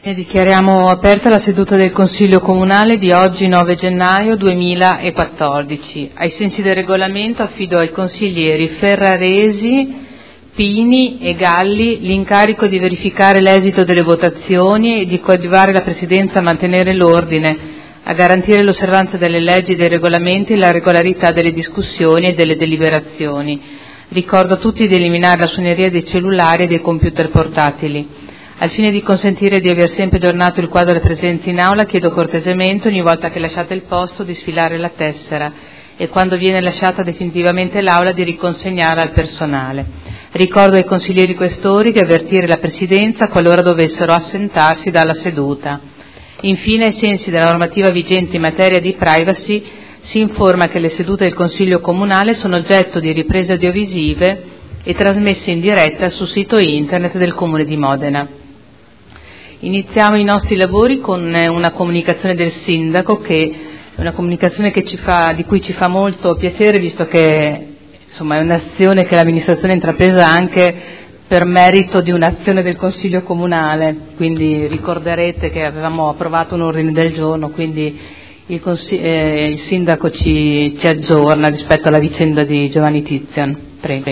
Dichiariamo aperta la seduta del Consiglio Comunale di oggi 9 gennaio 2014. Ai sensi del regolamento affido ai consiglieri Ferraresi, Pini e Galli l'incarico di verificare l'esito delle votazioni e di coadiuvare la Presidenza a mantenere l'ordine, a garantire l'osservanza delle leggi e dei regolamenti e la regolarità delle discussioni e delle deliberazioni. Ricordo a tutti di eliminare la suoneria dei cellulari e dei computer portatili. Al fine di consentire di aver sempre aggiornato il quadro delle presenze in aula, chiedo cortesemente ogni volta che lasciate il posto di sfilare la tessera e quando viene lasciata definitivamente l'aula di riconsegnarla al personale. Ricordo ai consiglieri questori di avvertire la Presidenza qualora dovessero assentarsi dalla seduta. Infine, ai sensi della normativa vigente in materia di privacy, si informa che le sedute del Consiglio Comunale sono oggetto di riprese audiovisive e trasmesse in diretta sul sito internet del Comune di Modena. Iniziamo i nostri lavori con una comunicazione del Sindaco, che è una comunicazione di cui ci fa molto piacere, visto che è un'azione che l'amministrazione ha intrapresa anche per merito di un'azione del Consiglio Comunale. Quindi ricorderete che avevamo approvato un ordine del giorno, quindi il Sindaco ci aggiorna rispetto alla vicenda di Giovanni Tizian. Prego.